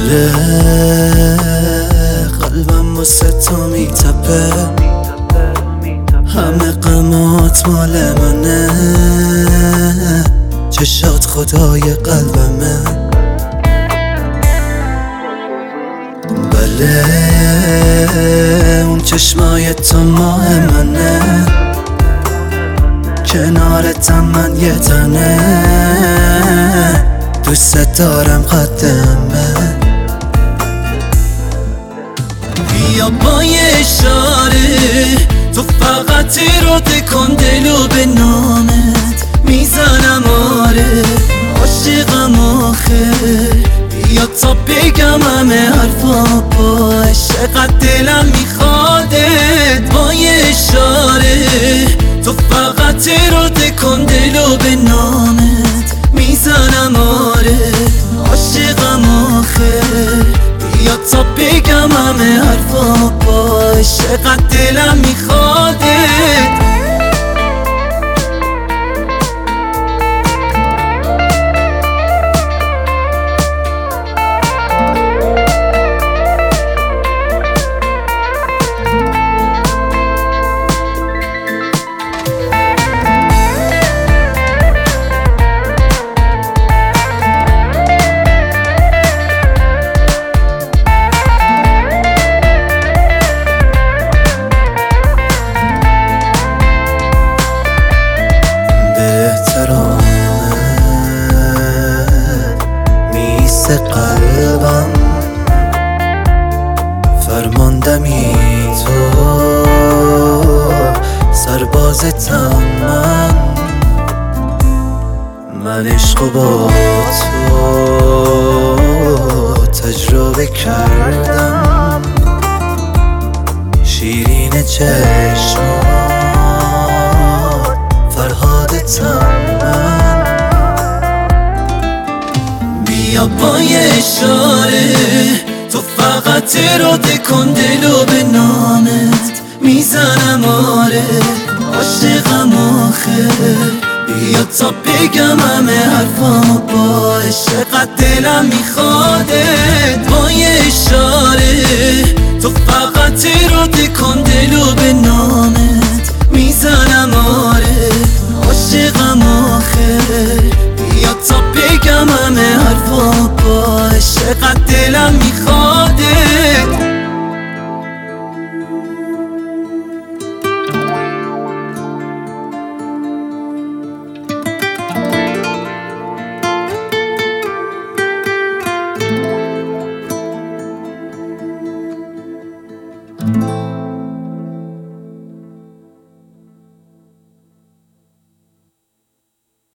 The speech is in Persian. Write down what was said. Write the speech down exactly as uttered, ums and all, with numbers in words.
بله قلبم واسه تو میتپه، همه غمات مال منه، چشات خدای قلبمه. بله اون چشمای تو ماه منه، کنارتم من یه تنه، دوست دارم قدمه. بیا با یه اشاره تو فقط اراده کن دلو به نامت میزنم، آره عاشقم آخه. بیا تا بگم همه حرفا باش، چقدر دلم میخوادت. با یه اشاره تو فقط اراده کن دلو به نامت میزنم، آره عاشقم آخه. بیا تا بگم همه حرفا باش، چقدر دلم میخوادت. قلبم فرماندمی تو، سربازتم من، من عشقو با تو تجربه کردم. شیرین چشمات فرهادتم من. بیا با یه اشاره تو فقط اراده کن دلو به نامت میزنم، آره عاشقم آخه. بیا تا بگم همه حرفا باش، چقدر دلم میخوادت. با یه اشاره تو فقط اراده کن دلو به نامت میزنم، آره عاشقم آخه. بیا تا بگم همه حرفا باش، چقدر دلم میخوادت. thank you